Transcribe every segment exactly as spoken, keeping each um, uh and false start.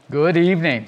Good evening.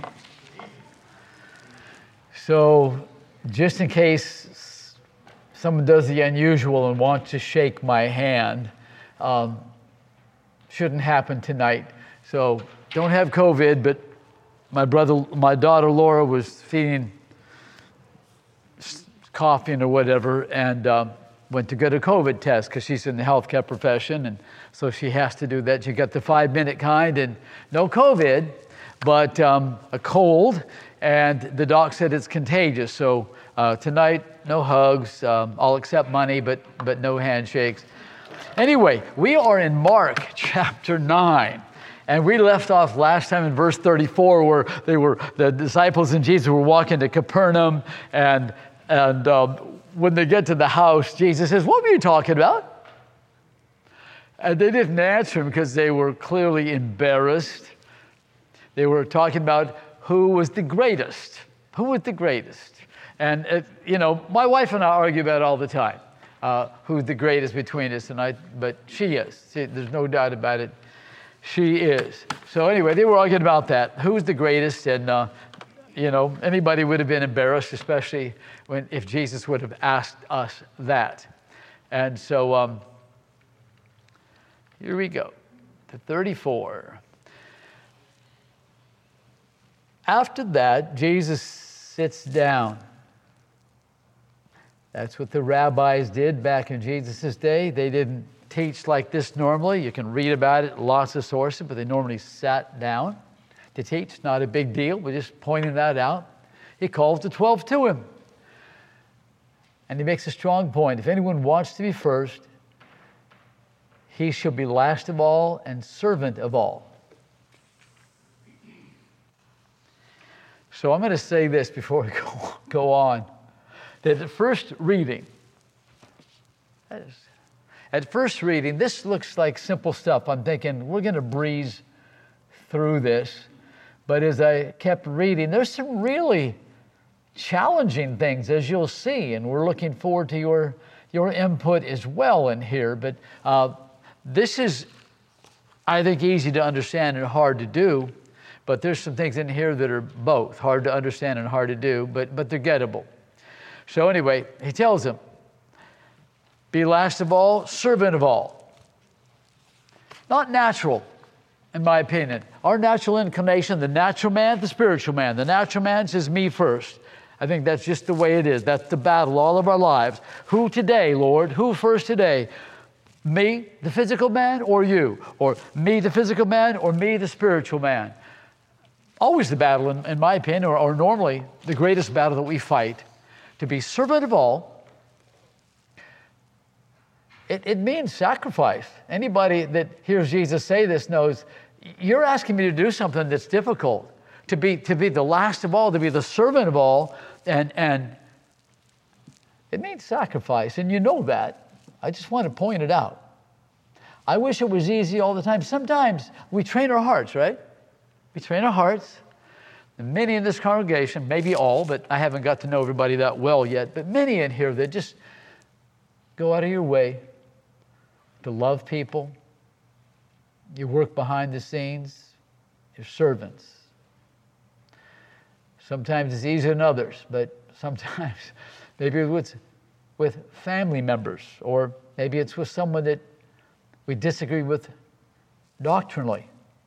So, just in case someone does the unusual and wants to shake my hand, um, shouldn't happen tonight. So, don't have COVID, but my brother, my daughter Laura was feeling coughing or whatever, and um, went to get a COVID test because she's in the healthcare profession, and so she has to do that. She got the five-minute kind, and no COVID, but um, a cold, and the doc said it's contagious. So uh, tonight, no hugs. Um, I'll accept money, but but no handshakes. Anyway, we are in Mark chapter nine. And we left off last time in verse thirty-four, where they were the disciples and Jesus were walking to Capernaum, and and um, when they get to the house, Jesus says, "What were you talking about?" And they didn't answer him because they were clearly embarrassed. They were talking about who was the greatest. Who was the greatest? And it, you know, my wife and I argue about it all the time. Uh, who's the greatest between us? And I, but she is. She, there's no doubt about it. She is. So anyway, they were arguing about that. Who's the greatest? And, uh, you know, anybody would have been embarrassed, especially when if Jesus would have asked us that. And so um, here we go, to thirty-four. After that, Jesus sits down. That's what the rabbis did back in Jesus' day. They didn't teach like this normally. You can read about it, lots of sources, but they normally sat down to teach. Not a big deal, but just pointing that out. He calls the twelve to him. And he makes a strong point. If anyone wants to be first, he shall be last of all and servant of all. So I'm going to say this before we go, go on. That at first reading, that is, At first reading, this looks like simple stuff. I'm thinking, we're going to breeze through this. But as I kept reading, there's some really challenging things, as you'll see. And we're looking forward to your, your input as well in here. But uh, this is, I think, easy to understand and hard to do. But there's some things in here that are both hard to understand and hard to do, but, but they're gettable. So anyway, he tells them, be last of all, servant of all. Not natural, in my opinion. Our natural inclination, the natural man, the spiritual man. The natural man says, me first. I think that's just the way it is. That's the battle all of our lives. Who today, Lord? Who first today? Me, the physical man, or you? Or me, the physical man, or me, the spiritual man? Always the battle, in, in my opinion, or, or normally the greatest battle that we fight. To be servant of all, It, it means sacrifice. Anybody that hears Jesus say this knows you're asking me to do something that's difficult, to be to be the last of all, to be the servant of all, and and it means sacrifice, and you know that. I just want to point it out. I wish it was easy all the time. Sometimes we train our hearts, right? We train our hearts. And many in this congregation, maybe all, but I haven't got to know everybody that well yet, but many in here that just go out of your way to love people. You work behind the scenes. You're servants. Sometimes it's easier than others, but sometimes maybe it's with family members, or maybe it's with someone that we disagree with doctrinally.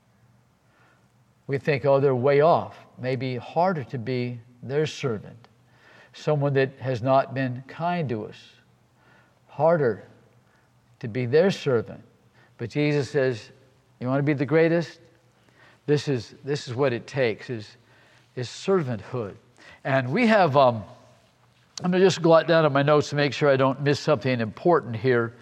We think, oh, they're way off. Maybe harder to be their servant. Someone that has not been kind to us. Harder to be their servant. But Jesus says, you want to be the greatest? This is this is what it takes, is, is servanthood. And we have, um, I'm going to just glot down on my notes to make sure I don't miss something important here.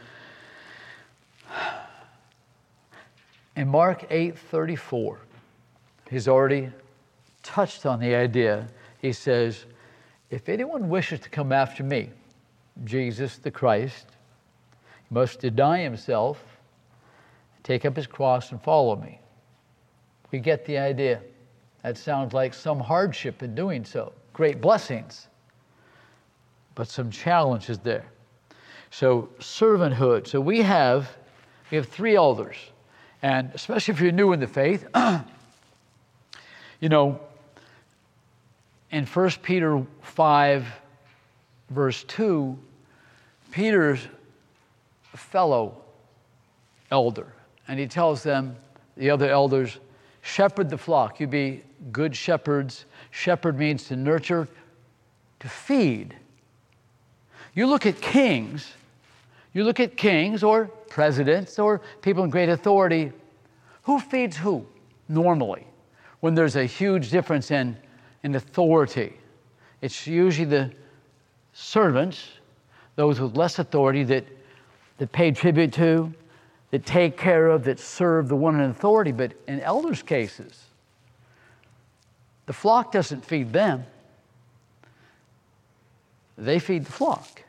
In Mark eight thirty-four, he's already touched on the idea. He says, if anyone wishes to come after me, Jesus the Christ, must deny himself, take up his cross, and follow me. We get the idea. That sounds like some hardship in doing so. Great blessings, but some challenges there. So servanthood. So we have, we have three elders. And especially if you're new in the faith, You know, in First Peter five, verse two, Peter's a fellow elder, and he tells them, the other elders, shepherd the flock. You be good shepherds. Shepherd means to nurture, to feed. You look at kings, you look at kings or presidents or people in great authority. Who feeds who normally when there's a huge difference in, in authority? It's usually the servants, those with less authority that, that pay tribute to, that take care of, that serve the one in authority. But in elders' cases, the flock doesn't feed them. They feed the flock.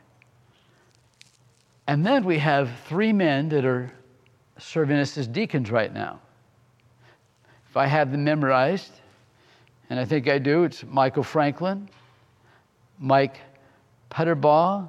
And then we have three men that are serving us as deacons right now. If I have them memorized, and I think I do, it's Michael Franklin, Mike Putterbaugh.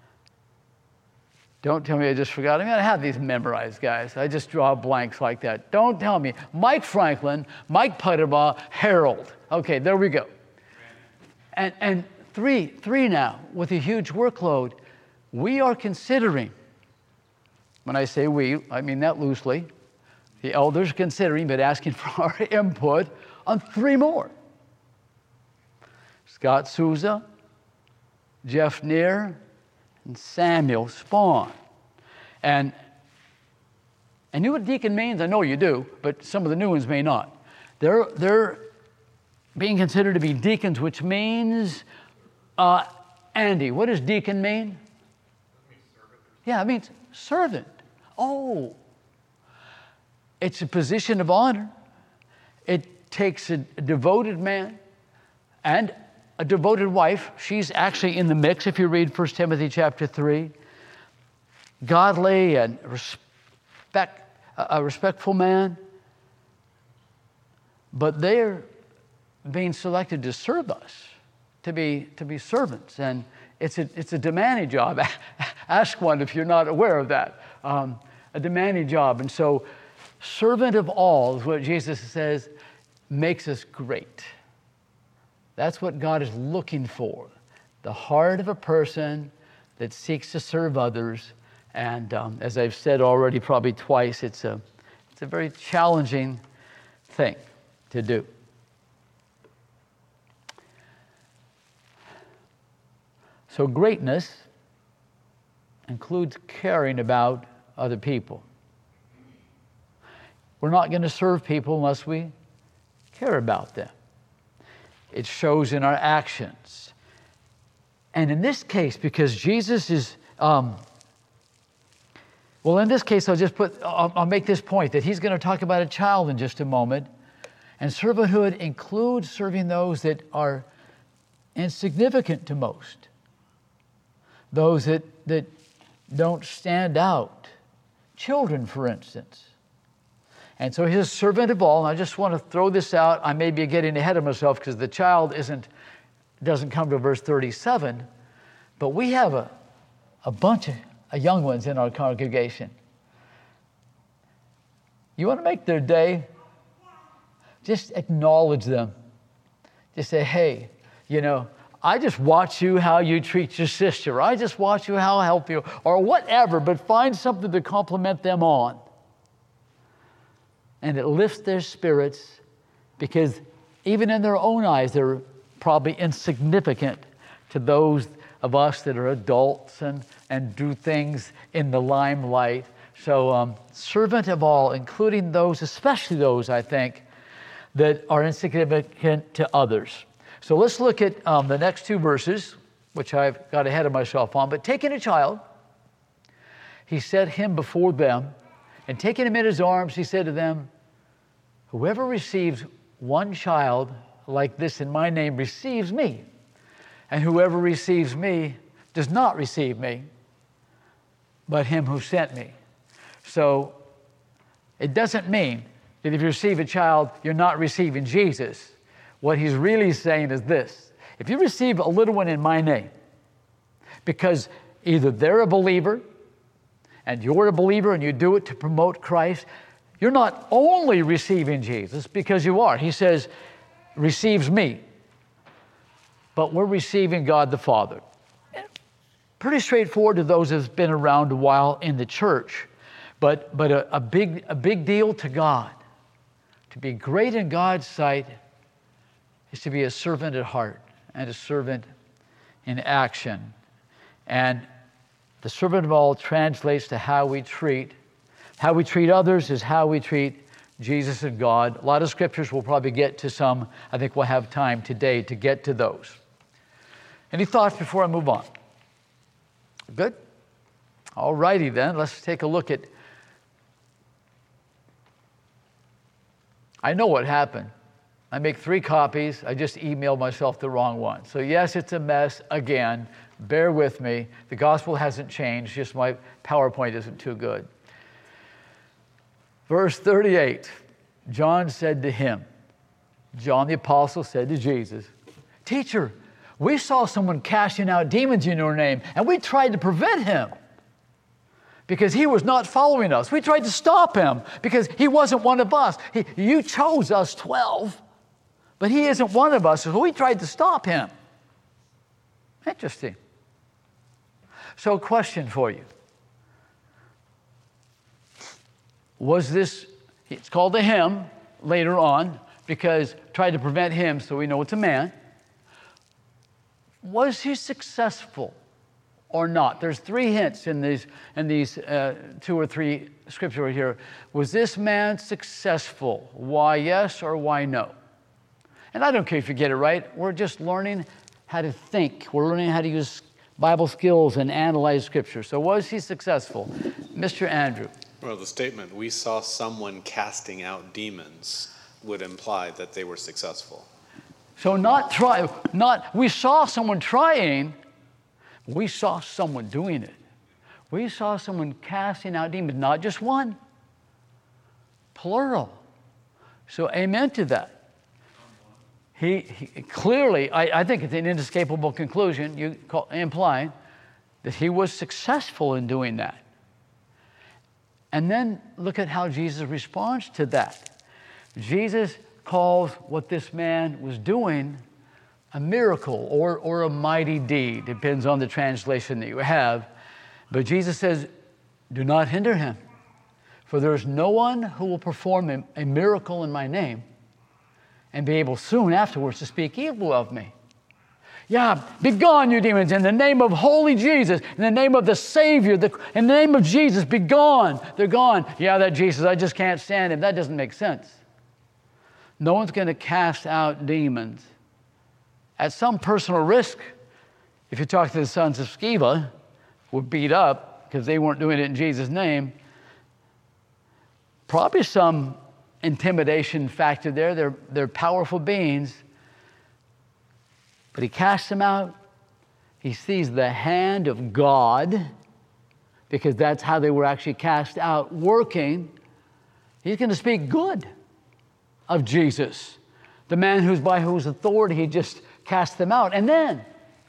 Don't tell me I just forgot. I mean, I have these memorized, guys. I just draw blanks like that. Don't tell me. Mike Franklin, Mike Putterbaugh, Harold. Okay, there we go. And, and three, three now, with a huge workload. We are considering, when I say we, I mean that loosely, the elders considering, but asking for our input on three more. Scott Souza, Jeff Neer, and Samuel Spawn. And, and you know what deacon means? I know you do, but some of the new ones may not. They're, they're being considered to be deacons, which means, uh, Andy, what does deacon mean? Yeah, it means servant. Oh, it's a position of honor. It takes a, a devoted man and a devoted wife. She's actually in the mix if you read First Timothy chapter three. Godly and respect, a respectful man. But they're being selected to serve us, to be, to be servants. And it's a, it's a demanding job. Ask one if you're not aware of that. Um, a demanding job. And so, servant of all is what Jesus says makes us great. That's what God is looking for. The heart of a person that seeks to serve others. And um, as I've said already probably twice, it's a, it's a very challenging thing to do. So greatness includes caring about other people. We're not going to serve people unless we care about them. It shows in our actions. And in this case, because Jesus is, um, well, in this case, I'll just put, I'll, I'll make this point, that he's going to talk about a child in just a moment. And servanthood includes serving those that are insignificant to most. Those that, that don't stand out. Children, for instance. And so he's a servant of all. And I just want to throw this out. I may be getting ahead of myself because the child isn't, doesn't come to verse thirty-seven. But we have a, a bunch of, of young ones in our congregation. You want to make their day? Just acknowledge them. Just say, hey, you know, I just watch you how you treat your sister. I just watch you how I help you, or whatever, but find something to compliment them on. And it lifts their spirits because even in their own eyes, they're probably insignificant to those of us that are adults and, and do things in the limelight. So um, servant of all, including those, especially those, I think, that are insignificant to others. So let's look at um, the next two verses, which I've got ahead of myself on. But taking a child, he set him before them, and taking him in his arms, he said to them, whoever receives one child like this in my name receives me, and whoever receives me does not receive me, but him who sent me. So it doesn't mean that if you receive a child, you're not receiving Jesus. What he's really saying is this: if you receive a little one in my name, because either they're a believer and you're a believer and you do it to promote Christ, you're not only receiving Jesus because you are. He says, receives me, but we're receiving God the Father. Pretty straightforward to those who've been around a while in the church, but, but a, a, big, a big deal to God. To be great in God's sight is to be a servant at heart and a servant in action. And the servant of all translates to how we treat. How we treat others is how we treat Jesus and God. A lot of scriptures we'll probably get to some. I think we'll have time today to get to those. Any thoughts before I move on? Good? All righty then, let's take a look at, I know what happened. I make three copies. I just emailed myself the wrong one. So yes, it's a mess again. Bear with me. The gospel hasn't changed, just my PowerPoint isn't too good. Verse thirty-eight, John said to him, John the apostle said to Jesus, "Teacher, we saw someone casting out demons in your name, and we tried to prevent him because he was not following us. We tried to stop him because he wasn't one of us. He, you chose us twelve, but he isn't one of us, so we tried to stop him." Interesting. So, question for you. Was this, it's called a him later on because tried to prevent him, so we know it's a man. Was he successful or not? There's three hints in these, in these uh, two or three scriptures right here. Was this man successful? Why yes or why no? And I don't care if you get it right. We're just learning how to think. We're learning how to use Bible skills and analyze scripture. So was he successful? Mister Andrew. Well, the statement, "we saw someone casting out demons," would imply that they were successful. So not try, not, we saw someone trying, we saw someone doing it. We saw someone casting out demons, not just one, plural. So amen to that. He, he clearly, I, I think it's an inescapable conclusion, you call, implying that he was successful in doing that. And then look at how Jesus responds to that. Jesus calls what this man was doing a miracle or, or a mighty deed. Depends on the translation that you have. But Jesus says, "Do not hinder him, for there is no one who will perform a, a miracle in my name and be able soon afterwards to speak evil of me. Yeah, be gone, you demons, in the name of holy Jesus, in the name of the Savior, the, in the name of Jesus, be gone." They're gone. Yeah, that Jesus, I just can't stand him. That doesn't make sense. No one's going to cast out demons at some personal risk. If you talk to the sons of Sceva, were beat up because they weren't doing it in Jesus' name, probably some intimidation factor there. They're, they're powerful beings. But he casts them out. He sees the hand of God, because that's how they were actually cast out, working. He's going to speak good of Jesus, the man who's by whose authority he just cast them out. And then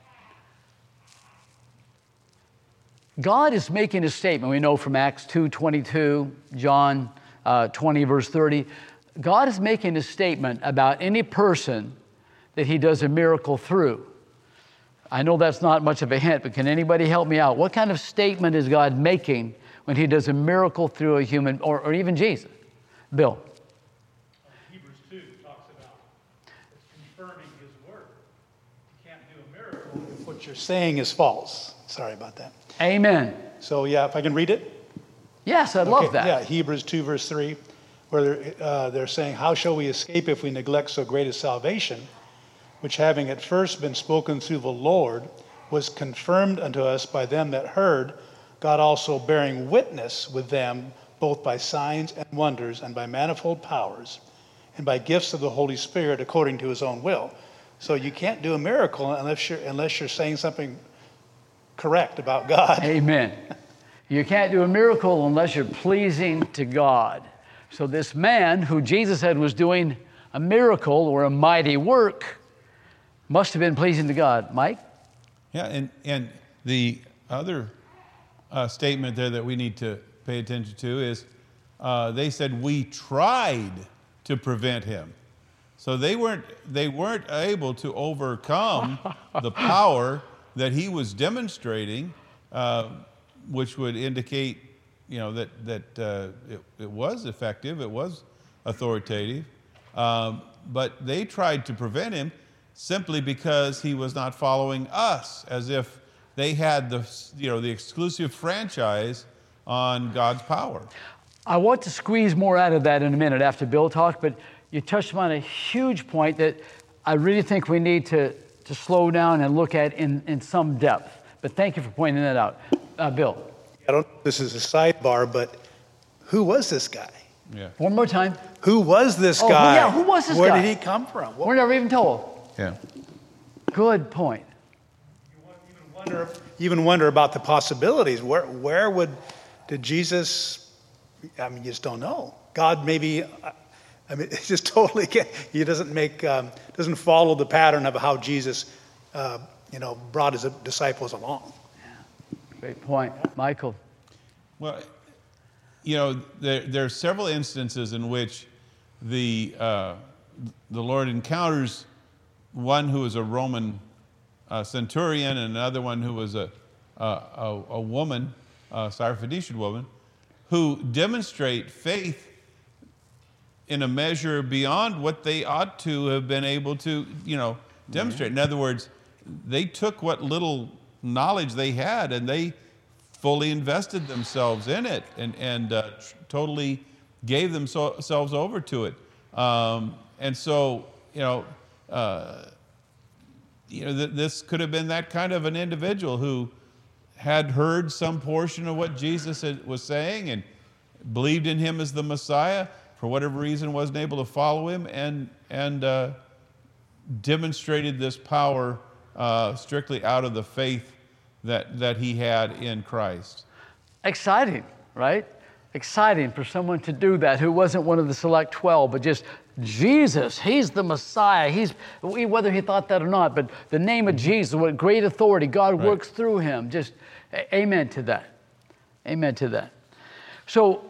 God is making a statement. We know from Acts two twenty-two, John uh, twenty, verse thirty. God is making a statement about any person that he does a miracle through. I know that's not much of a hint, but can anybody help me out? What kind of statement is God making when he does a miracle through a human, or, or even Jesus? Bill. Hebrews two talks about it's confirming his word. You can't do a miracle if what you're saying is false. Sorry about that. Amen. So yeah, if I can read it. Yes, I'd okay, love that. Yeah, Hebrews two verse three, where they're, uh, they're saying, "How shall we escape if we neglect so great a salvation, which having at first been spoken through the Lord, was confirmed unto us by them that heard, God also bearing witness with them, both by signs and wonders, and by manifold powers, and by gifts of the Holy Spirit, according to his own will." So you can't do a miracle unless you're, unless you're saying something correct about God. Amen. You can't do a miracle unless you're pleasing to God. So this man who Jesus said was doing a miracle or a mighty work must have been pleasing to God. Mike? Yeah, and, and the other uh, statement there that we need to pay attention to is uh, they said, "We tried to prevent him." So they weren't, they weren't able to overcome the power that he was demonstrating, uh, which would indicate, you know, that, that uh, it, it was effective, it was authoritative. Um, but they tried to prevent him simply because he was not following us, as if they had the, you know, the exclusive franchise on God's power. I want to squeeze more out of that in a minute after Bill talks, but you touched on a huge point that I really think we need to, to slow down and look at in, in some depth. But thank you for pointing that out. Uh, Bill. I don't know if this is a sidebar, but who was this guy? Yeah. One more time. Who was this Oh, guy? yeah, who was this Where guy? did he come from? What, We're never even told. Yeah. Good point. even wonder, even wonder about the possibilities. Where, where would, did Jesus, I mean, you just don't know. God maybe, I mean, it's just totally, he doesn't make, um, doesn't follow the pattern of how Jesus, uh, you know, brought his disciples along. Great point. Michael. Well, you know, there, there are several instances in which the, uh, the Lord encounters one who is a Roman uh, centurion and another one who was a, a, a, a woman, a Syrophoenician woman, who demonstrate faith in a measure beyond what they ought to have been able to, you know, demonstrate. In other words, they took what little knowledge they had and they fully invested themselves in it and, and uh, tr- totally gave themselves over to it. Um, and so, you know, uh, you know, th- this could have been that kind of an individual who had heard some portion of what Jesus had, was saying and believed in him as the Messiah, for whatever reason wasn't able to follow him, and, and uh, demonstrated this power uh, strictly out of the faith that, that he had in Christ. Exciting, right? Exciting for someone to do that who wasn't one of the select twelve, but just Jesus, he's the Messiah. He's, whether he thought that or not, but the name of Jesus, what great authority, God Right. works through him. Just amen to that. Amen to that. So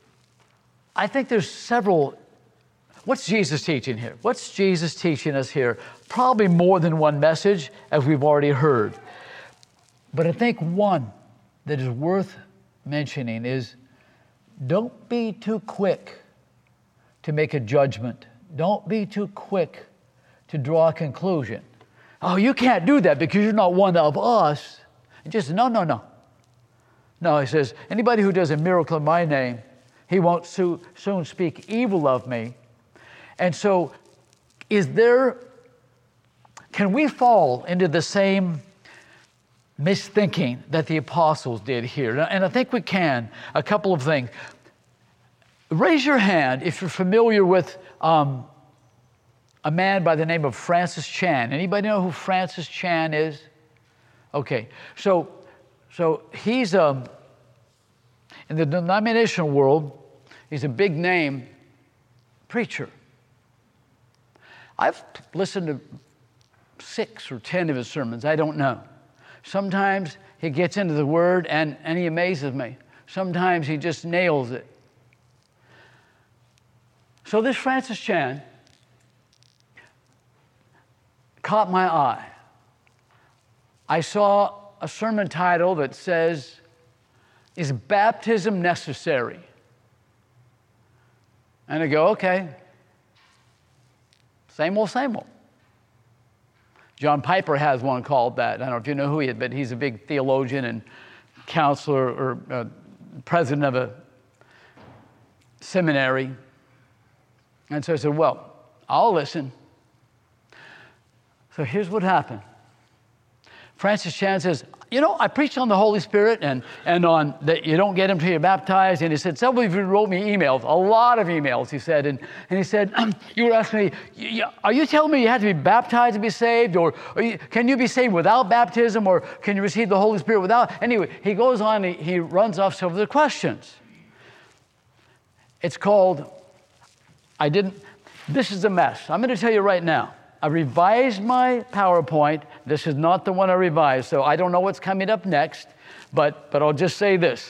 I think there's several, what's Jesus teaching here? What's Jesus teaching us here? Probably more than one message, as we've already heard. But I think one that is worth mentioning is don't be too quick to make a judgment. Don't be too quick to draw a conclusion. Oh, you can't do that because you're not one of us. And just, no, no, no. No, he says, anybody who does a miracle in my name, he won't so, soon speak evil of me. And so, is there, can we fall into the same misthinking that the apostles did here? And I think we can. A couple of things. Raise your hand if you're familiar with um, a man by the name of Francis Chan. Anybody know who Francis Chan is? Okay, so so he's um, in the denominational world, he's a big name preacher. I've listened to six or ten of his sermons, I don't know. Sometimes he gets into the word and, and he amazes me. Sometimes he just nails it. So this Francis Chan caught my eye. I saw a sermon title that says, "Is baptism necessary?" And I go, okay, same old, same old. John Piper has one called that. I don't know if you know who he is, but he's a big theologian and counselor or uh, president of a seminary. And so I said, well, I'll listen. So here's what happened. Francis Chan says, you know, I preached on the Holy Spirit and, and on that you don't get him till you're baptized. And he said, several of you wrote me emails, a lot of emails, he said. And, and he said, you were asking me, are you telling me you have to be baptized to be saved? Or, or you, can you be saved without baptism? Or can you receive the Holy Spirit without? Anyway, he goes on, he, he runs off some of the questions. It's called, I didn't, this is a mess. I'm going to tell you right now. I revised my PowerPoint. This is not the one I revised, so I don't know what's coming up next, but, but I'll just say this.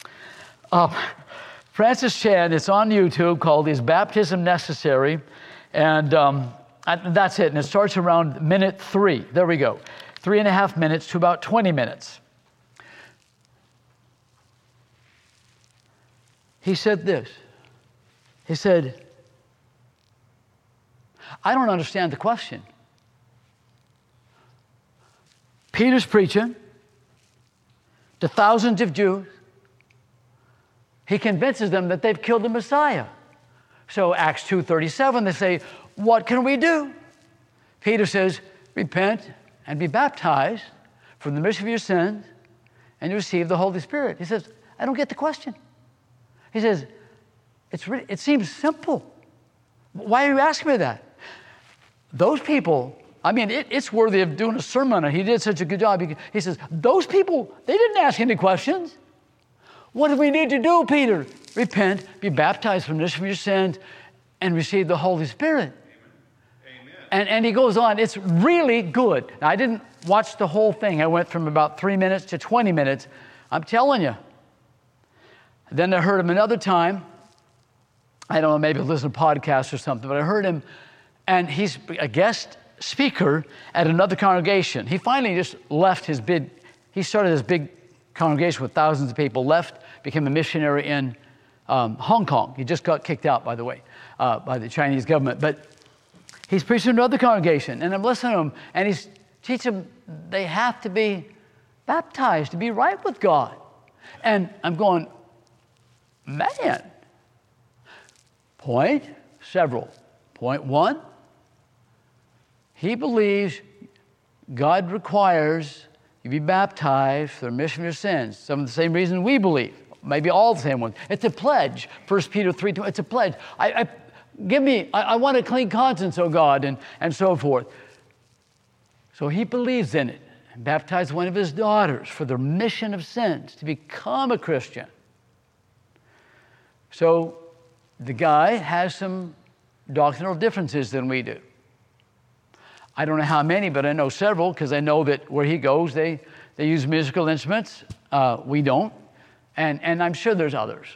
Uh, Francis Chan, it's on YouTube, called Is Baptism Necessary? And um, that's it. And it starts around minute three. There we go. Three and a half minutes to about twenty minutes. He said this. He said, I don't understand the question. Peter's preaching to thousands of Jews. He convinces them that they've killed the Messiah. So Acts two thirty-seven, they say, what can we do? Peter says, repent and be baptized for the remission of your sins and you receive the Holy Spirit. He says, I don't get the question. He says, it's really, it seems simple. Why are you asking me that? Those people, I mean, it, it's worthy of doing a sermon on it. He did such a good job. He, he says, those people, they didn't ask any questions. What do we need to do, Peter? Repent, be baptized for the remission of your sins, and receive the Holy Spirit. Amen. And, and he goes on, it's really good. Now, I didn't watch the whole thing. I went from about three minutes to twenty minutes. I'm telling you. Then I heard him another time. I don't know, maybe listen to podcasts or something, but I heard him, and he's a guest speaker at another congregation. He finally just left his big, he started this big congregation with thousands of people, left, became a missionary in um, Hong Kong. He just got kicked out, by the way, uh, by the Chinese government. But he's preaching to another congregation, and I'm listening to him, and he's teaching them they have to be baptized to be right with God. And I'm going, man. Point, several. Point one, he believes God requires you be baptized for the remission of your sins. Some of the same reason we believe. Maybe all the same ones. It's a pledge. First Peter three, it's a pledge. I, I give me, I, I want a clean conscience, oh God, and, and so forth. So he believes in it and baptized one of his daughters for the remission of sins to become a Christian. So the guy has some doctrinal differences than we do. I don't know how many, but I know several because I know that where he goes, they, they use musical instruments. Uh, we don't. And, and I'm sure there's others.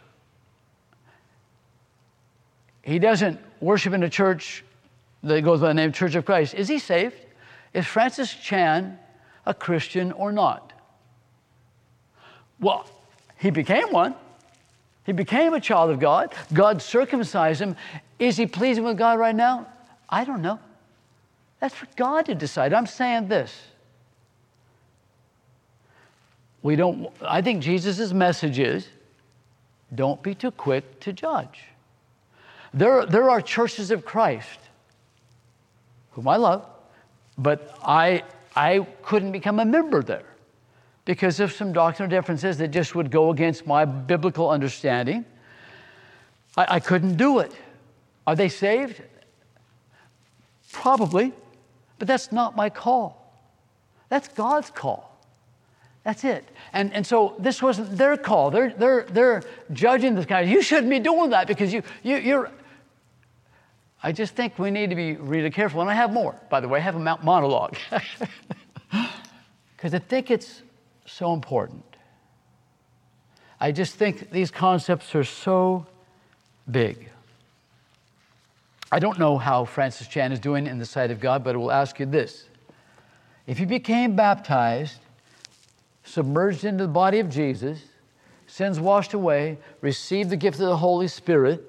He doesn't worship in a church that goes by the name Church of Christ. Is he saved? Is Francis Chan a Christian or not? Well, he became one. He became a child of God. God circumcised him. Is he pleasing with God right now? I don't know. That's for God to decide. I'm saying this. We don't, I think Jesus' message is, don't be too quick to judge. There, there are churches of Christ, whom I love, but I, I couldn't become a member there because of some doctrinal differences that just would go against my biblical understanding. I, I couldn't do it. Are they saved? Probably, but that's not my call. That's God's call. That's it. And, and so this wasn't their call. They're, they're, they're judging this guy. You shouldn't be doing that because you, you, you're... I just think we need to be really careful. And I have more, by the way. I have a monologue. Because I think it's so important. I just think these concepts are so big. I don't know how Francis Chan is doing in the sight of God, but I will ask you this. If you became baptized, submerged into the body of Jesus, sins washed away, received the gift of the Holy Spirit,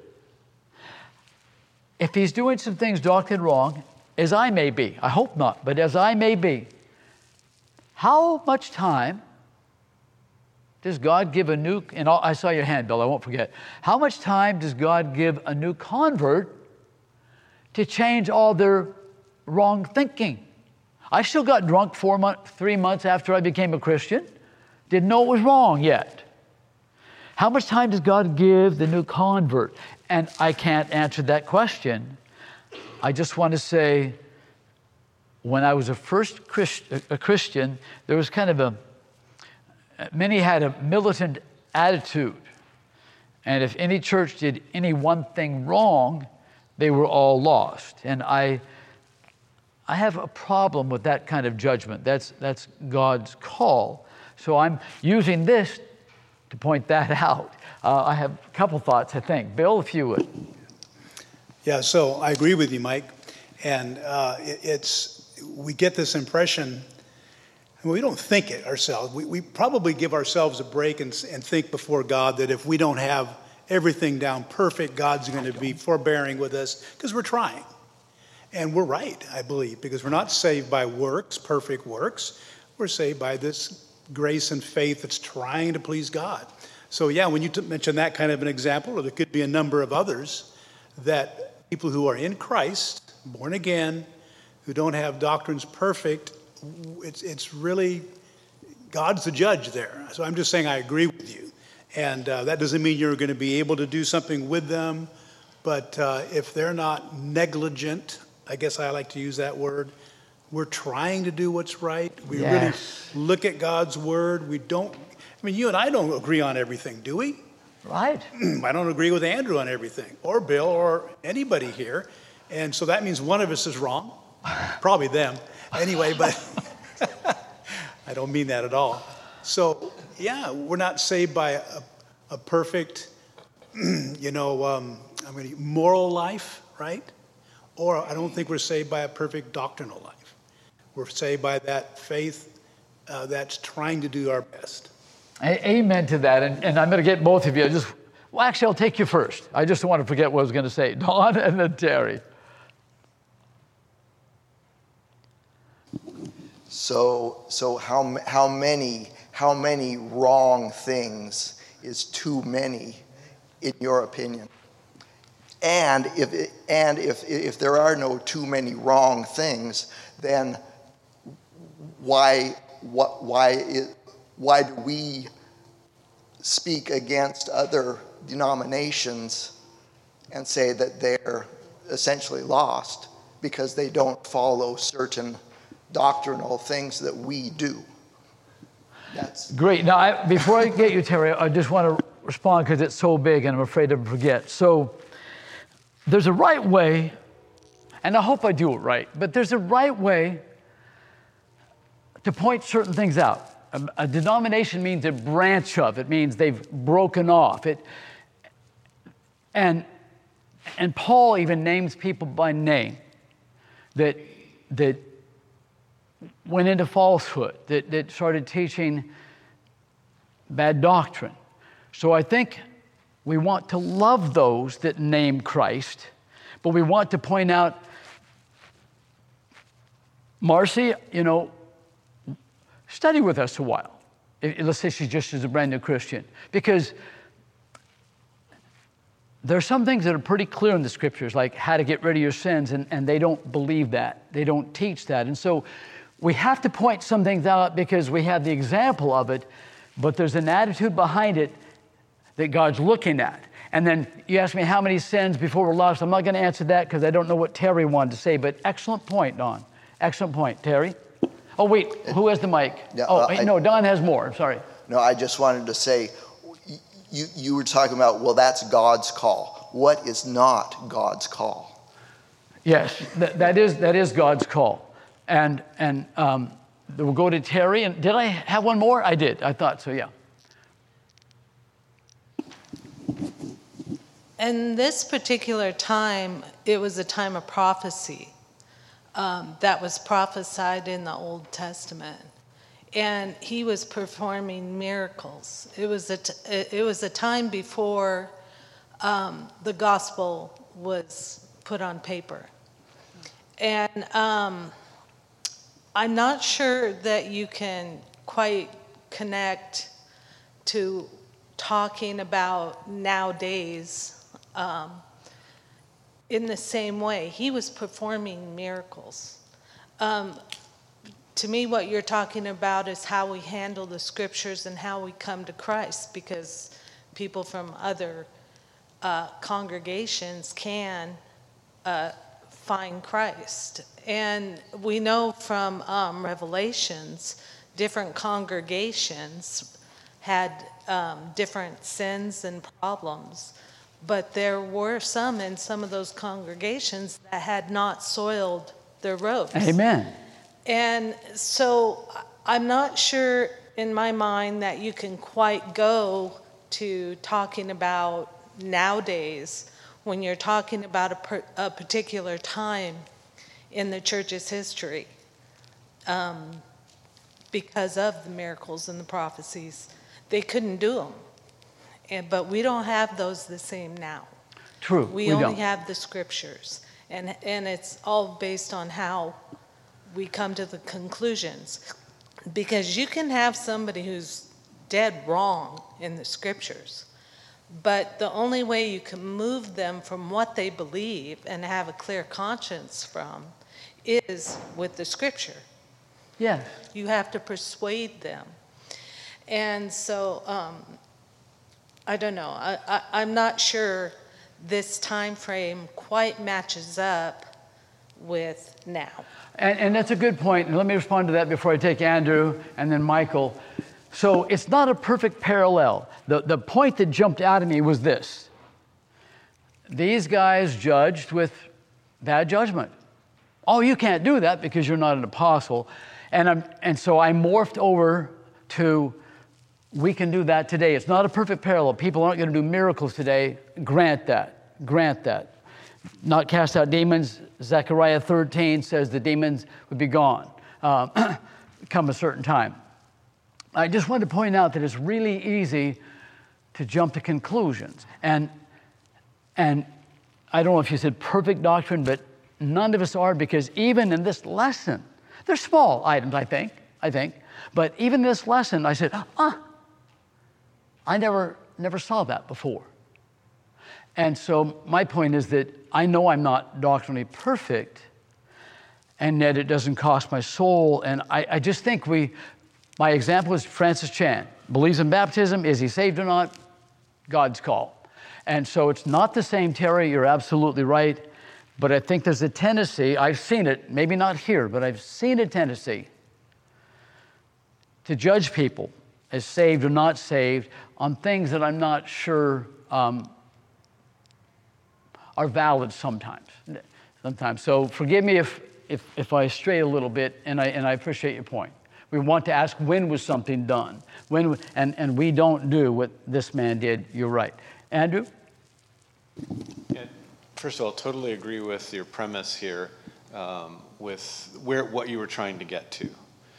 if he's doing some things doctrinally wrong, as I may be, I hope not, but as I may be, how much time does God give a new, and I saw your hand, Bill, I won't forget. How much time does God give a new convert to change all their wrong thinking? I still got drunk four months, three months after I became a Christian. Didn't know it was wrong yet. How much time does God give the new convert? And I can't answer that question. I just want to say, when I was a first Christ, a Christian, there was kind of a, many had a militant attitude. And if any church did any one thing wrong, they were all lost. And I, I have a problem with that kind of judgment. That's, that's God's call. So I'm using this to point that out. Uh, I have a couple thoughts, I think. Bill, if you would. Yeah, so I agree with you, Mike. And uh, it, it's, we get this impression, and we don't think it ourselves. We, we probably give ourselves a break and, and think before God that if we don't have everything down perfect, God's going to be forbearing with us because we're trying. And we're right, I believe, because we're not saved by works, perfect works. We're saved by this grace and faith that's trying to please God. So yeah, when you t- mention that kind of an example, or there could be a number of others, that people who are in Christ, born again, who don't have doctrines perfect, it's it's really, God's the judge there. So I'm just saying I agree with you. And uh, that doesn't mean you're going to be able to do something with them, but uh, if they're not negligent, I guess I like to use that word, we're trying to do what's right. We Yes. really look at God's word. We don't, I mean, you and I don't agree on everything, do we? Right. I don't agree with Andrew on everything, or Bill, or anybody here. And so that means one of us is wrong. Probably them. Anyway, but I don't mean that at all. So, yeah, we're not saved by a, a perfect, you know, um, I'm going to moral life, right? Or I don't think we're saved by a perfect doctrinal life. We're saved by that faith uh, that's trying to do our best. A- Amen to that. And, and I'm going to get both of you. Just well, actually, I'll take you first. I just don't want to forget what I was going to say. Don and then Terry. So, so how how many how many wrong things is too many, in your opinion? And if it, and if if there are no too many wrong things, then why what why it, why do we speak against other denominations and say that they're essentially lost because they don't follow certain doctrinal things that we do? That's Great. Now, I, before I get you, Terry, I just want to respond because it's so big and I'm afraid to forget. So there's a right way, and I hope I do it right, but there's a right way to point certain things out. A, a denomination means a branch of. It means they've broken off. It, and, and Paul even names people by name that, that went into falsehood, that, that started teaching bad doctrine. So I think we want to love those that name Christ, but we want to point out, Marcy, you know, study with us a while. Let's say she's just as a brand new Christian. Because there are some things that are pretty clear in the scriptures, like how to get rid of your sins, and, and they don't believe that. They don't teach that. And so we have to point some things out because we have the example of it, but there's an attitude behind it that God's looking at. And then you ask me how many sins before we're lost. I'm not going to answer that because I don't know what Terry wanted to say, but excellent point, Don. Excellent point. Terry? Oh, wait, who has the mic? Yeah, oh, uh, wait, I- no, Don has more. I'm sorry. no. I just wanted to say, you you were talking about, well, that's God's call. What is not God's call? Yes, that, that is that is God's call. And and um, we'll go to Terry. And did I have one more? I did. I thought so, yeah. In this particular time, it was a time of prophecy um, that was prophesied in the Old Testament. And he was performing miracles. It was a, t- it was a time before um, the gospel was put on paper. And um, I'm not sure that you can quite connect to talking about nowadays um, in the same way. He was performing miracles. Um, to me, what you're talking about is how we handle the scriptures and how we come to Christ, because people from other uh, congregations can uh, find Christ. And we know from um, Revelations, different congregations had um, different sins and problems. But there were some in some of those congregations that had not soiled their robes. Amen. And so I'm not sure in my mind that you can quite go to talking about nowadays when you're talking about a, per, a particular time in the church's history, um, because of the miracles and the prophecies. They couldn't do them. And, but we don't have those the same now. True, We, we only don't. have the scriptures. And, and it's all based on how we come to the conclusions. Because you can have somebody who's dead wrong in the scriptures, but the only way you can move them from what they believe and have a clear conscience from is with the scripture. Yes. You have to persuade them. And so, um, I don't know, I, I, I'm not sure this time frame quite matches up with now. And, and that's a good point. And let me respond to that before I take Andrew and then Michael. So it's not a perfect parallel. The, the point that jumped out at me was this. These guys judged with bad judgment. Oh, you can't do that because you're not an apostle. And, I'm, and so I morphed over to, we can do that today. It's not a perfect parallel. People aren't going to do miracles today. Grant that. Grant that. Not cast out demons. Zechariah thirteen says the demons would be gone um, come a certain time. I just wanted to point out that it's really easy to jump to conclusions. And, and I don't know if you said perfect doctrine, but none of us are, because even in this lesson, they're small items, I think, I think, but even this lesson, I said, ah, I never, never saw that before. And so my point is that I know I'm not doctrinally perfect, and yet it doesn't cost my soul. And I, I just think we, my example is Francis Chan, believes in baptism. Is he saved or not? God's call. And so it's not the same, Terry, you're absolutely right. But I think there's a tendency, I've seen it, maybe not here, but I've seen a tendency to judge people as saved or not saved on things that I'm not sure um, are valid sometimes. Sometimes. So forgive me if, if, if I stray a little bit, and I, and I appreciate your point. We want to ask, when was something done? When, and, and we don't do what this man did. You're right. Andrew? Yeah, first of all, totally agree with your premise here, um, with where what you were trying to get to.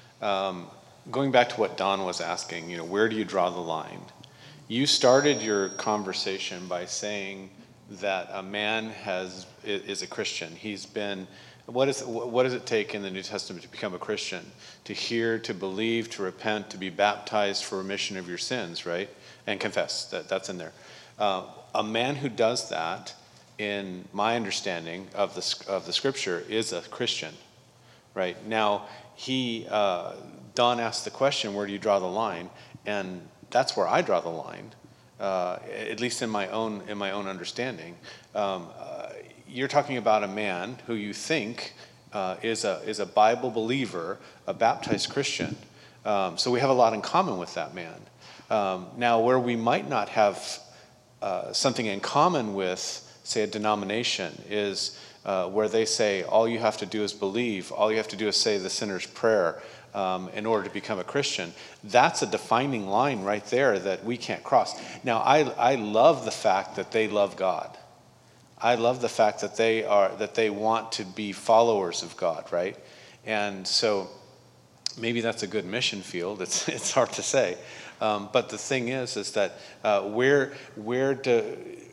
Um, going back to what Don was asking, you know, where do you draw the line? You started your conversation by saying that a man has is a Christian. He's been, what is what does it take in the New Testament to become a Christian? To hear, to believe, to repent, to be baptized for remission of your sins, right? And confess, that that's in there. Uh, a man who does that, in my understanding of the of the scripture, is a Christian, right? Now, he uh, Don asked the question, where do you draw the line? And that's where I draw the line. Uh, at least in my own in my own understanding, um, uh, you're talking about a man who you think uh, is a is a Bible believer, a baptized Christian. Um, so we have a lot in common with that man. Um, now, where we might not have uh, something in common with, say, a denomination, is uh, where they say all you have to do is believe, all you have to do is say the sinner's prayer. Um, in order to become a Christian. That's a defining line right there that we can't cross. Now, I, I love the fact that they love God. I love the fact that they are that they want to be followers of God, right? And so maybe that's a good mission field. It's it's hard to say, um, but the thing is, is that uh, where where do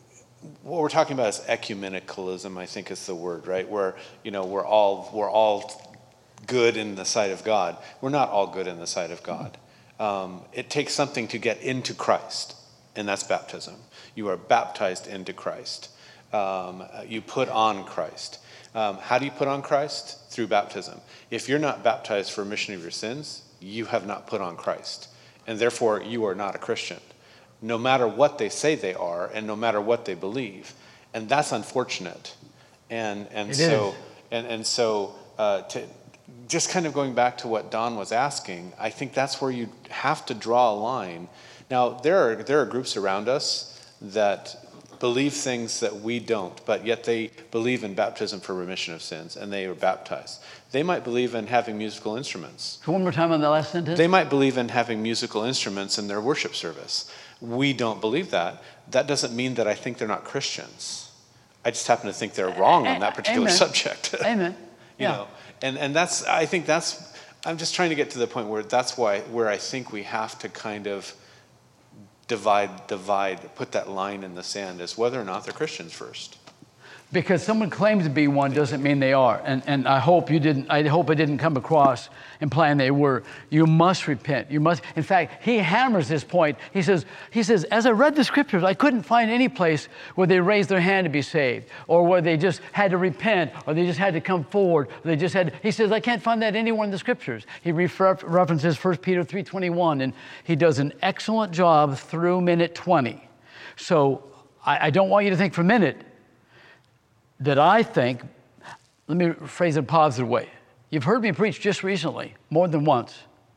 what we're talking about is ecumenicalism, I think is the word, right? Where you know we're all we're all good in the sight of God. We're not all good in the sight of God. Um, it takes something to get into Christ, and that's baptism. You are baptized into Christ. Um, you put on Christ. Um, how do you put on Christ? Through baptism. If you're not baptized for remission of your sins, you have not put on Christ, and therefore you are not a Christian, no matter what they say they are, and no matter what they believe. And that's unfortunate. And and it so is. and and so uh, to just kind of going back to what Don was asking, I think that's where you have to draw a line. Now, there are there are groups around us that believe things that we don't, but yet they believe in baptism for remission of sins, and they are baptized. They might believe in having musical instruments. So one more time on the last sentence. They might believe in having musical instruments in their worship service. We don't believe that. That doesn't mean that I think they're not Christians. I just happen to think they're wrong on that particular Amen. subject. Amen. you Yeah. know, and and that's I think that's I'm just trying to get to the point where that's why where I think we have to kind of divide divide put that line in the sand as whether or not they're Christians first. Because someone claims to be one doesn't mean they are. And, and I hope you didn't, I hope it didn't come across implying they were. You must repent. You must, in fact, he hammers this point. He says, he says, as I read the scriptures, I couldn't find any place where they raised their hand to be saved, or where they just had to repent, or they just had to come forward, or they just had, he says, I can't find that anywhere in the scriptures. He refer, references First Peter three twenty-one, and he does an excellent job through minute twenty. So I, I don't want you to think for a minute that I think, let me phrase it a positive way. You've heard me preach just recently, more than once.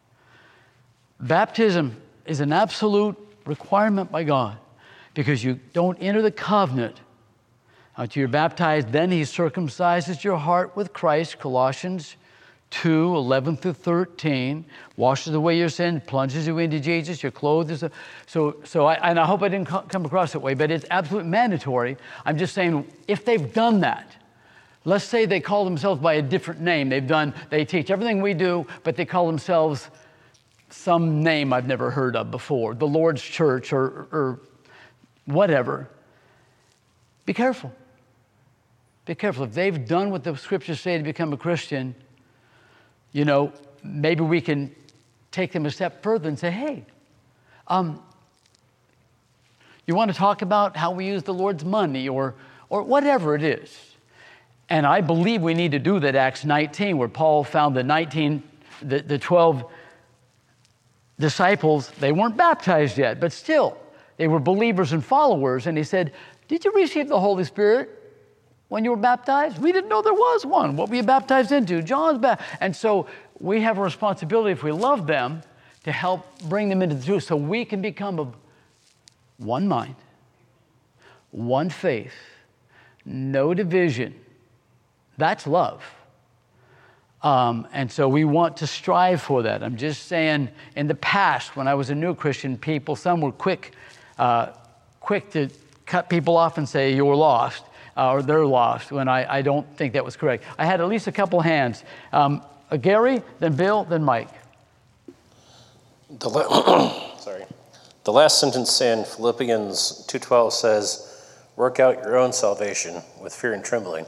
Baptism is an absolute requirement by God, because you don't enter the covenant until you're baptized. Then he circumcises your heart with Christ, Colossians two, eleven through thirteen, washes away your sin, plunges you into Jesus, your clothes is a, so, so I, and I hope I didn't come across that way, but it's absolutely mandatory. I'm just saying, if they've done that, let's say they call themselves by a different name. They've done, they teach everything we do, but they call themselves some name I've never heard of before, the Lord's Church or, or whatever. Be careful. Be careful. If they've done what the scriptures say to become a Christian, you know, maybe we can take them a step further and say, hey, um, you want to talk about how we use the Lord's money, or, or whatever it is. And I believe we need to do that, Acts nineteen, where Paul found the nineteen, the, the twelve disciples. They weren't baptized yet, but still, they were believers and followers. And he said, did you receive the Holy Spirit when you were baptized? We didn't know there was one. What were you baptized into? John's baptized. And so we have a responsibility, if we love them, to help bring them into the truth so we can become of one mind, one faith, no division. That's love. Um, and so we want to strive for that. I'm just saying, in the past, when I was a new Christian, people, some were quick, uh, quick to cut people off and say, you're lost. Uh, or they're lost, when I, I don't think that was correct. I had at least a couple hands. Um, uh, Gary, then Bill, then Mike. The la- Sorry. The last sentence in Philippians two twelve says, work out your own salvation with fear and trembling.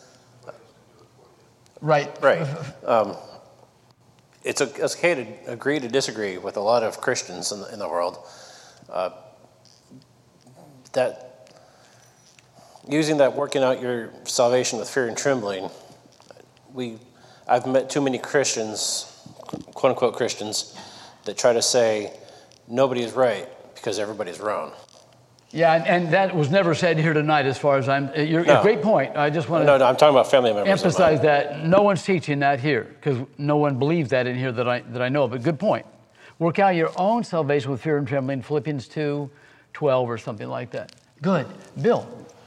Right. Right. Um, it's, a, it's okay to agree to disagree with a lot of Christians in the, in the world. Uh, that Using that working out your salvation with fear and trembling, we, I've met too many Christians, quote unquote Christians, that try to say nobody is right because everybody's wrong. Yeah, and, and that was never said here tonight as far as I'm, you're, No. a great point. I just want to No, no, I'm talking about family members. emphasize that. No one's teaching that here, because no one believes that in here that I, that I know of, but good point. Work out your own salvation with fear and trembling, Philippians two twelve or something like that. Good. Bill.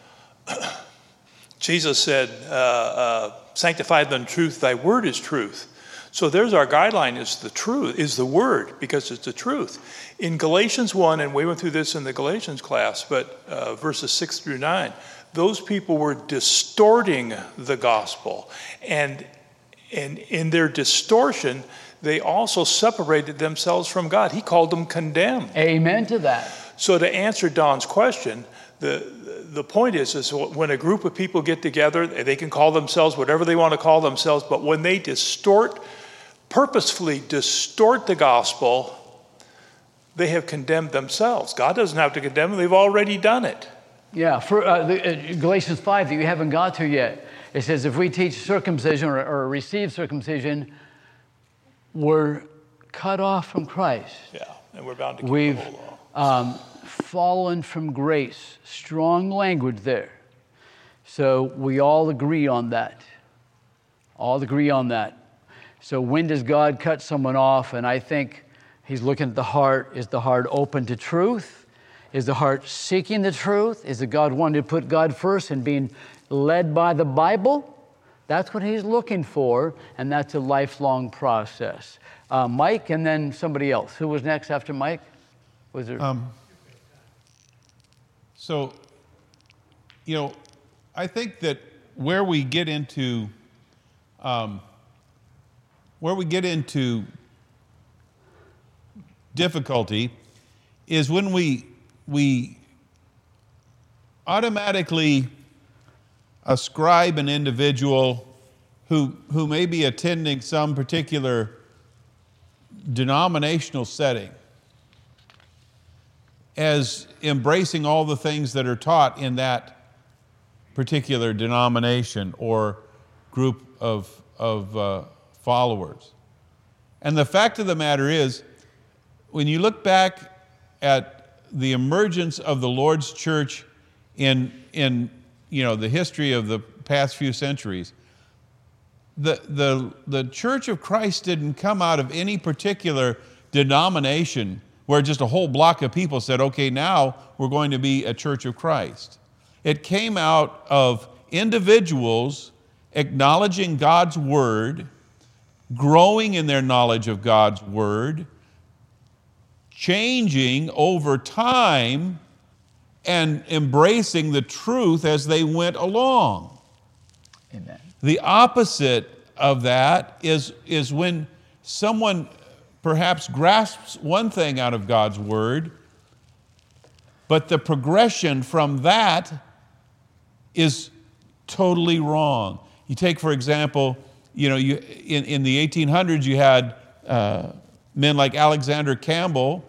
Jesus said, uh, uh, sanctify them in truth, thy word is truth. So there's our guideline, is the truth, is the word, because it's the truth. In Galatians one, and we went through this in the Galatians class, but uh, verses six through nine, those people were distorting the gospel. And, and in their distortion, they also separated themselves from God. He called them condemned. Amen to that. So to answer Don's question, the the point is, is when a group of people get together, they can call themselves whatever they want to call themselves, but when they distort, purposefully distort the gospel, they have condemned themselves. God doesn't have to condemn them, they've already done it. Yeah, for uh, the, uh, Galatians five that you haven't got to yet, it says if we teach circumcision or, or receive circumcision, we're cut off from Christ. Yeah, and we're bound to keep We've the whole law. Um, fallen from grace. Strong language there. So we all agree on that. All agree on that. So when does God cut someone off? And I think he's looking at the heart. Is the heart open to truth? Is the heart seeking the truth? Is the God wanting to put God first and being led by the Bible? That's what he's looking for, and that's a lifelong process. Uh, Mike, and then somebody else. Who was next after Mike? Was there? Um, so, you know, I think that where we get into um, where we get into difficulty is when we we automatically ascribe an individual who who may be attending some particular denominational setting as embracing all the things that are taught in that particular denomination or group of, of uh, followers. And the fact of the matter is, when you look back at the emergence of the Lord's church in, in you know, the history of the past few centuries, the, the, the Church of Christ didn't come out of any particular denomination where just a whole block of people said, okay, now we're going to be a Church of Christ. It came out of individuals acknowledging God's Word, growing in their knowledge of God's Word, changing over time, and embracing the truth as they went along. Amen. The opposite of that is, is when someone perhaps grasps one thing out of God's Word, but the progression from that is totally wrong. You take, for example, you know, you, in, in the eighteen hundreds, you had uh, men like Alexander Campbell,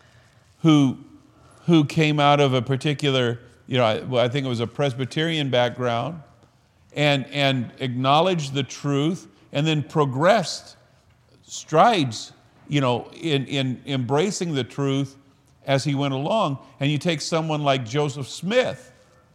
who, who came out of a particular, you know, I, I think it was a Presbyterian background, and, and acknowledged the truth, and then progressed strides, you know, in, in embracing the truth as he went along. And you take someone like Joseph Smith,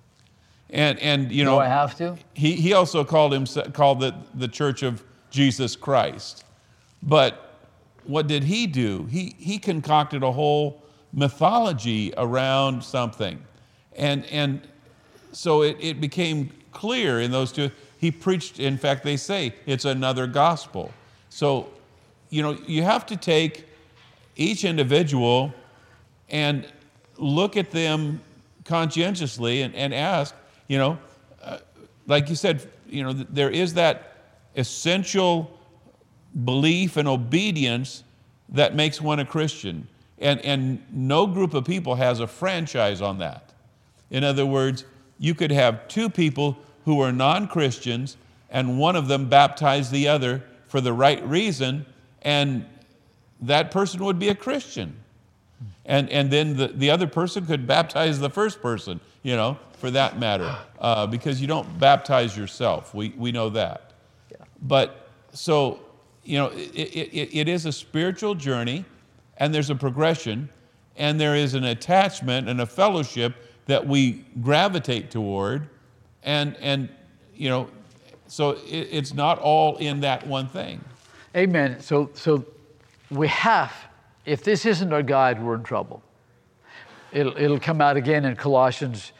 and, and you know, Do I have to? he, he also called him called it the Church of Jesus Christ. But what did he do? He, he concocted a whole mythology around something. And, and so it, it became clear in those two. He preached, in fact, they say it's another gospel. So, you know, you have to take each individual and look at them conscientiously and, and ask, you know, uh, like you said, you know, there is that essential belief and obedience that makes one a Christian. And, and no group of people has a franchise on that. In other words, you could have two people who are non-Christians and one of them baptize the other for the right reason, and that person would be a Christian. And, and then the, the other person could baptize the first person, you know, for that matter, uh, because you don't baptize yourself. We, we know that. Yeah. But so, you know, it, it, it is a spiritual journey, and there's a progression, and there is an attachment and a fellowship that we gravitate toward, and, and you know, so it, it's not all in that one thing. Amen. So, so we have, if this isn't our guide, we're in trouble. It'll, it'll come out again in Colossians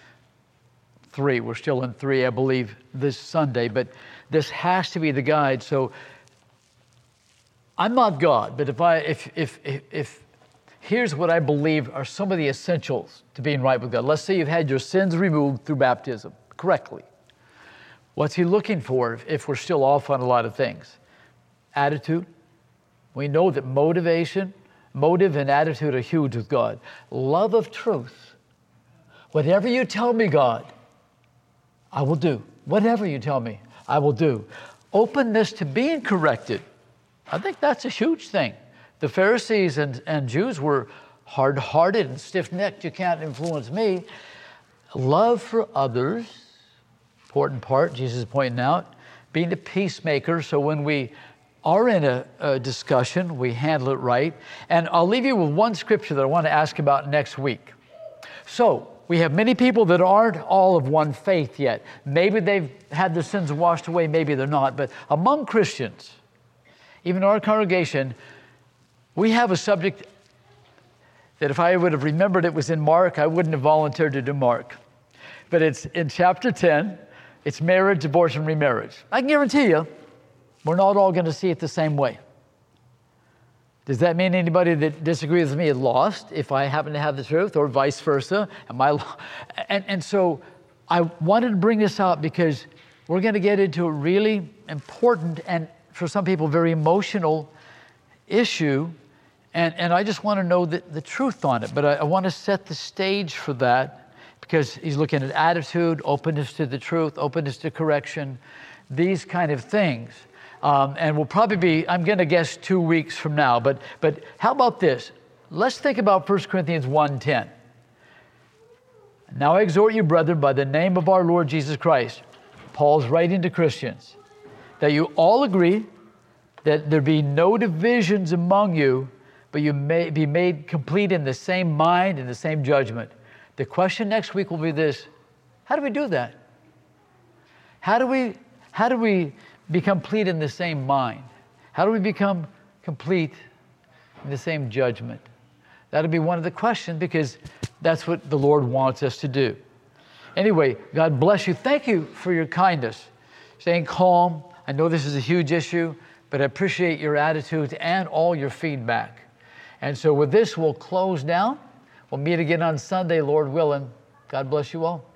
three. We're still in three, I believe, this Sunday, but this has to be the guide. So I'm not God, but if I, if, if, if, if here's what I believe are some of the essentials to being right with God. Let's say you've had your sins removed through baptism correctly. What's he looking for if we're still off on a lot of things? Attitude. We know that motivation, motive and attitude are huge with God. Love of truth. Whatever you tell me, God, I will do. Whatever you tell me, I will do. Openness to being corrected. I think that's a huge thing. The Pharisees and, and Jews were hard-hearted and stiff-necked. You can't influence me. Love for others, important part, Jesus is pointing out. Being a peacemaker, so when we are in a, a discussion, we handle it right. And I'll leave you with one scripture that I want to ask about next week. So, we have many people that aren't all of one faith yet. Maybe they've had their sins washed away, maybe they're not. But among Christians, even our congregation, we have a subject that if I would have remembered it was in Mark, I wouldn't have volunteered to do Mark. But it's in chapter ten. It's marriage, abortion, remarriage. I can guarantee you, we're not all going to see it the same way. Does that mean anybody that disagrees with me is lost if I happen to have the truth, or vice versa? Am I? And, and so I wanted to bring this out because we're going to get into a really important and for some people very emotional issue. And, and I just want to know the, the truth on it. But I, I want to set the stage for that because he's looking at attitude, openness to the truth, openness to correction, these kind of things. Um, and we'll probably be, I'm going to guess two weeks from now. But, but how about this? Let's think about First Corinthians one ten. Now I exhort you, brethren, by the name of our Lord Jesus Christ. Paul's writing to Christians, that you all agree that there be no divisions among you, but you may be made complete in the same mind and the same judgment. The question next week will be this: how do we do that? How do we, how do we be complete in the same mind? How do we become complete in the same judgment? That'll be one of the questions, because that's what the Lord wants us to do. Anyway, God bless you. Thank you for your kindness, staying calm. I know this is a huge issue, but I appreciate your attitude and all your feedback. And so with this, we'll close down. We'll meet again on Sunday, Lord willing. God bless you all.